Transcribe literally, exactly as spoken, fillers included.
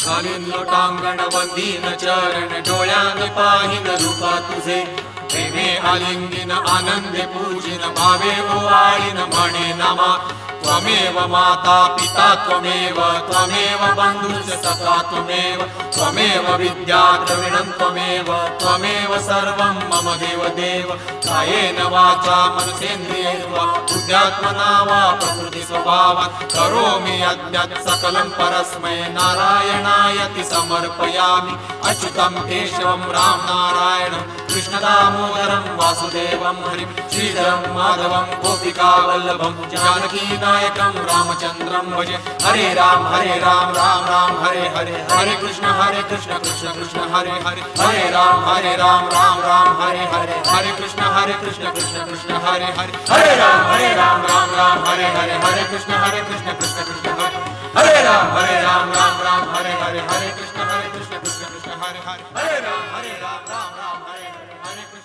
घालीन लोटांगण वंदीन चरण डोळ्याने पाहिन रूपा तुझे प्रेमे आलिंगिन आनंदे पूजिन भावे ओवाळीन म्हणे नामा त्वमेव माता पिता त्वमेव त्वमेव बंधुश्च सखा त्वमेव त्वमेव विद्या द्रविणं त्वमेव त्वमेव सर्वं मम देव देव कायेन वाचा मनसेन्द्रियैर्वा बुद्ध्यात्मना वा प्रकृति स्वभावात् करोमि यद्यत् सकलं परस्मै नारायणायति समर्पयामि अच्युतं केशवं राम नारायणं कृष्णदामोदरं वासुदेवं हरिं श्रीधरं माधवं गोपिकावल्लभं जानकी नायकं रामचन्द्रं भजे हरे राम हरे राम राम राम हरे हरे हरे कृष्ण हरे कृष्ण कृष्ण कृष्ण हरे हरे हरे राम हरे राम राम राम हरे हरे हरे कृष्ण हरे कृष्ण कृष्ण कृष्ण हरे हरे हरे राम हरे राम राम राम हरे हरे हरे कृष्ण हरे कृष्ण कृष्ण कृष्ण हरे हरे राम हरे राम राम राम हरे हरे हरे कृष्ण हरे कृष्ण कृष्ण कृष्ण हरे हरे हरे राम हरे राम राम राम हरे हरे हरे कृष्ण